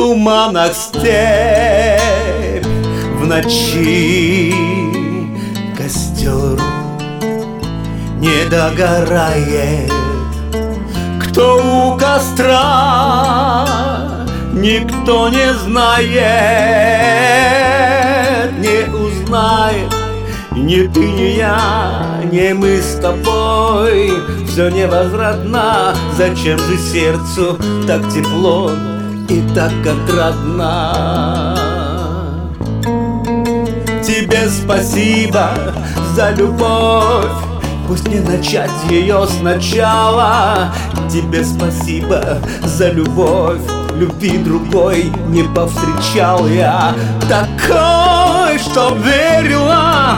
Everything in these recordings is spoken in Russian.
туманах степь, в ночи костер не догорает. Кто у костра, никто не знает, не узнает. Ни ты, ни я, ни мы с тобой. Все невозвратно. Зачем же сердцу так тепло и так отрадно? Тебе спасибо за любовь, пусть не начать ее сначала. Тебе спасибо за любовь, любви другой не повстречал я. Такой, что верила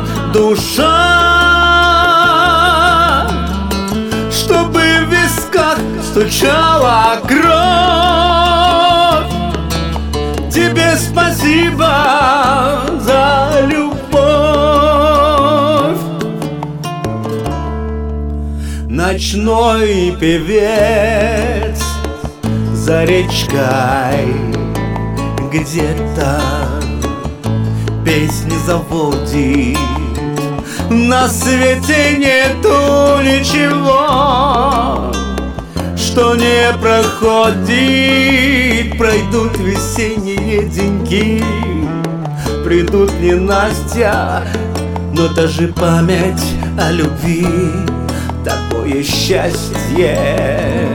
душа, чтобы в висках стучала кровь. Тебе спасибо за любовь. Ночной певец за речкой где-то песни заводит. На свете нету ничего, что не проходит. Пройдут весенние деньки, придут ненастья, но даже память о любви такое счастье.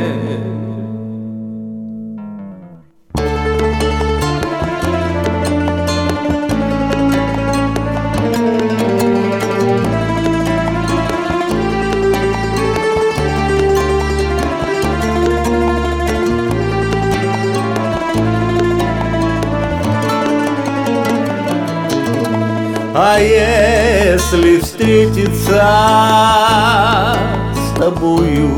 А если встретиться с тобою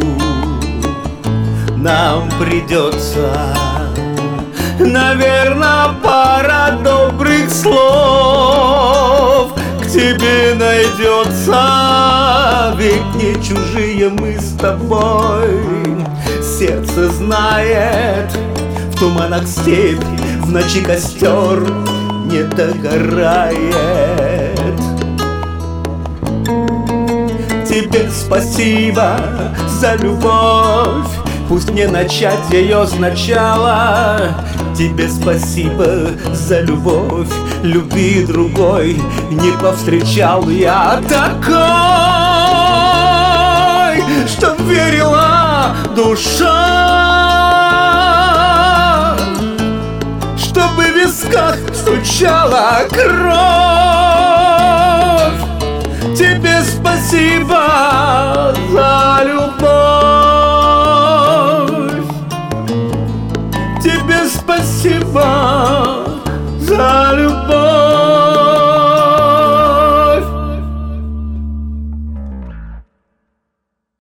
нам придется, наверное, пара добрых слов к тебе найдется. Ведь не чужие мы с тобой. Сердце знает, в туманах степь, в ночи костер не догорает. Тебе спасибо за любовь, пусть не начать ее сначала. Тебе спасибо за любовь, любви другой не повстречал я. Такой, что верила душа, чтобы в висках стучала кровь. Тебе спасибо за любовь. Тебе спасибо